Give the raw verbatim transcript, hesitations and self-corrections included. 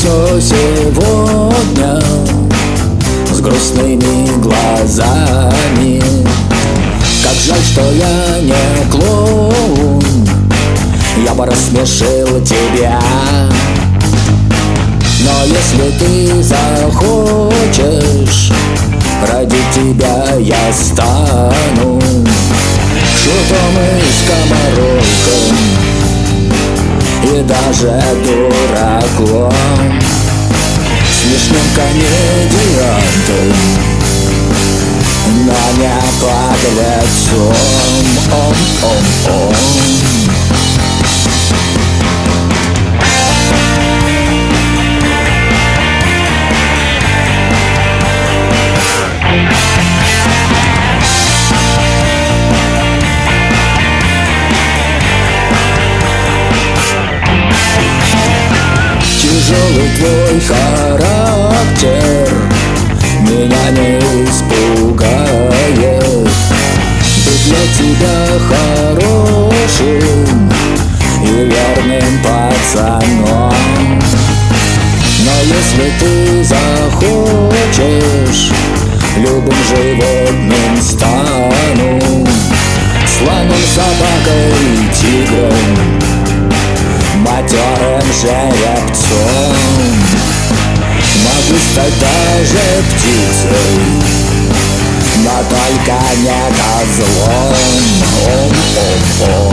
все сегодня с грустными глазами. Как жаль, что я не клоун, я бы рассмешил тебя. Но если ты захочешь, ради тебя я стану шутом и скоморохом, и даже дураком, смешным комедиантом, но не подлецом. Ом-ом-ом. Тяжелый твой характер меня не испугает. Быть для тебя хорошим и верным пацаном. Но если ты захочешь, любым животным стану, слоном, собакой, тигром, матерым жеребцом. Могу стать даже птицей, но только не козлом. Ом-ом-ом.